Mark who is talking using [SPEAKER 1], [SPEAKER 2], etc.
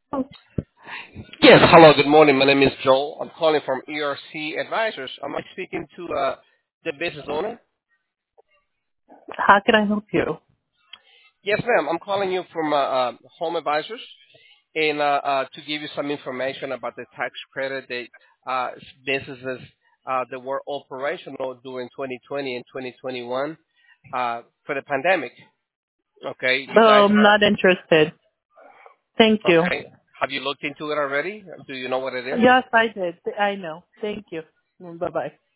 [SPEAKER 1] Oh,
[SPEAKER 2] Yes, hello, good morning. My name is Joel. I'm calling from ERC Advisors. Am I speaking to the business owner?
[SPEAKER 1] how can I help you?
[SPEAKER 2] Yes, ma'am. I'm calling you from Home Advisors and to give you some information about the tax credit that businesses that were operational during 2020 and 2021 for the pandemic. Okay, you guys
[SPEAKER 1] I'm not interested. Thank
[SPEAKER 2] are,
[SPEAKER 1] you.
[SPEAKER 2] okay. Have you looked into it already? Do you know what it is?
[SPEAKER 1] Yes, I did. I know. Thank you. Bye bye.